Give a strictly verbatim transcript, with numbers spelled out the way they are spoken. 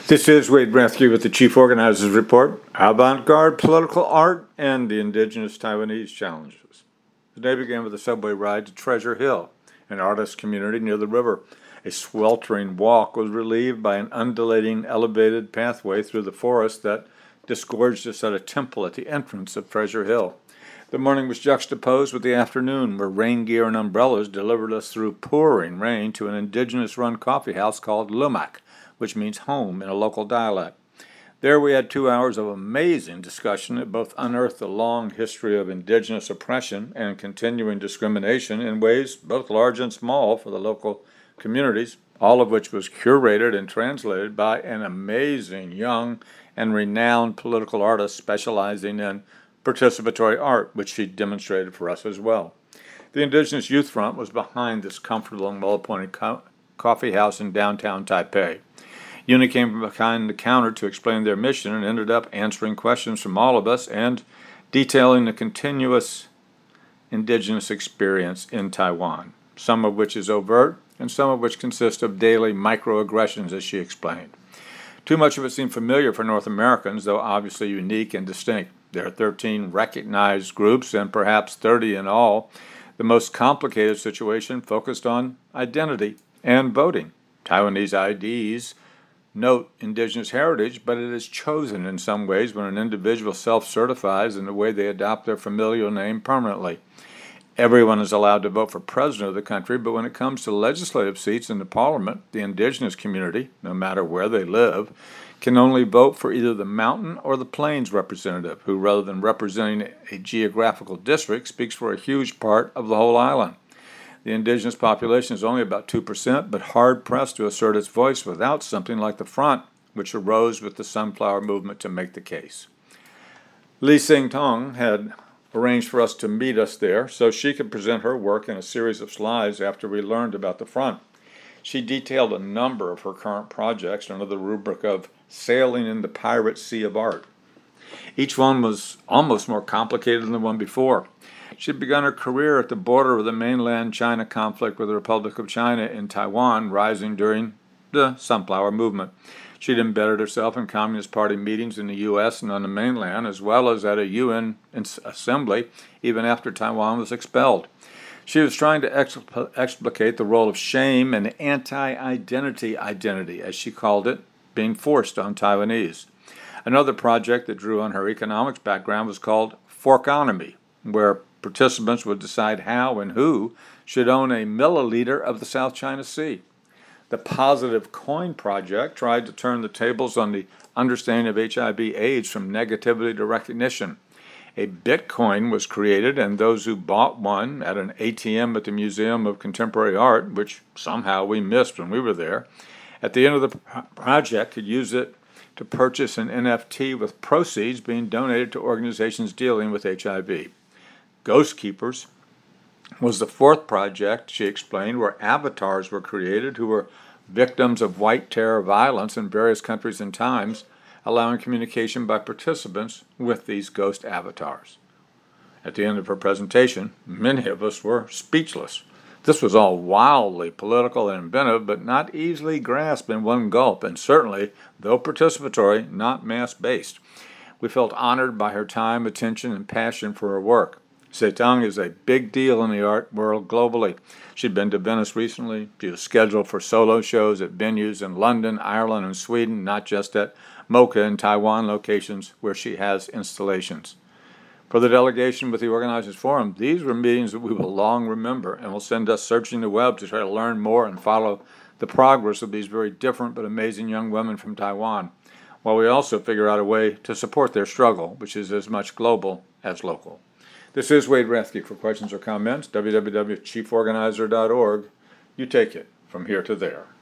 This is Wade Rathke with the Chief Organizers Report, Avant-Garde Political Art, and the Indigenous Taiwanese Challenges. The day began with a subway ride to Treasure Hill, an artist community near the river. A sweltering walk was relieved by an undulating, elevated pathway through the forest that disgorged us at a temple at the entrance of Treasure Hill. The morning was juxtaposed with the afternoon, where rain gear and umbrellas delivered us through pouring rain to an indigenous-run coffee house called Lumak, which means home in a local dialect. There we had two hours of amazing discussion that both unearthed the long history of indigenous oppression and continuing discrimination in ways both large and small for the local communities, all of which was curated and translated by an amazing young and renowned political artist specializing in participatory art, which she demonstrated for us as well. The Indigenous Youth Front was behind this comfortable and well-appointed co- coffee house in downtown Taipei. Uni came from behind the counter to explain their mission and ended up answering questions from all of us and detailing the continuous indigenous experience in Taiwan, some of which is overt and some of which consist of daily microaggressions, as she explained. Too much of it seemed familiar for North Americans, though obviously unique and distinct. There are thirteen recognized groups and perhaps thirty in all. The most complicated situation focused on identity and voting. Taiwanese I Ds note indigenous heritage, but it is chosen in some ways when an individual self-certifies in the way they adopt their familial name permanently. Everyone is allowed to vote for president of the country, but when it comes to legislative seats in the parliament, the indigenous community, no matter where they live, can only vote for either the mountain or the plains representative, who, rather than representing a geographical district, speaks for a huge part of the whole island. The indigenous population is only about two percent, but hard-pressed to assert its voice without something like the Front, which arose with the Sunflower Movement to make the case. Li Sing-tong had arranged for us to meet us there so she could present her work in a series of slides after we learned about the Front. She detailed a number of her current projects under the rubric of Sailing in the Pirate Sea of Art. Each one was almost more complicated than the one before. She had begun her career at the border of the mainland China conflict with the Republic of China in Taiwan, rising during the Sunflower Movement. She'd embedded herself in Communist Party meetings in the U S and on the mainland, as well as at a U N assembly, even after Taiwan was expelled. She was trying to expl- explicate the role of shame and anti-identity identity, as she called it, being forced on Taiwanese. Another project that drew on her economics background was called Forkonomy, where participants would decide how and who should own a milliliter of the South China Sea. The Positive Coin Project tried to turn the tables on the understanding of H I V AIDS from negativity to recognition. A Bitcoin was created, and those who bought one at an A T M at the Museum of Contemporary Art, which somehow we missed when we were there, at the end of the project could use it to purchase an N F T with proceeds being donated to organizations dealing with H I V. Ghost Keepers was the fourth project, she explained, where avatars were created who were victims of white terror violence in various countries and times, allowing communication by participants with these ghost avatars. At the end of her presentation, many of us were speechless. This was all wildly political and inventive, but not easily grasped in one gulp, and certainly, though participatory, not mass-based. We felt honored by her time, attention, and passion for her work. Setang is a big deal in the art world globally. She'd been to Venice recently. She was scheduled for solo shows at venues in London, Ireland, and Sweden, not just at Mocha and Taiwan locations where she has installations. For the delegation with the Organizers Forum, these were meetings that we will long remember and will send us searching the web to try to learn more and follow the progress of these very different but amazing young women from Taiwan, while we also figure out a way to support their struggle, which is as much global as local. This is Wade Rathke. For questions or comments, w w w dot chief organizer dot org. You take it from here to there.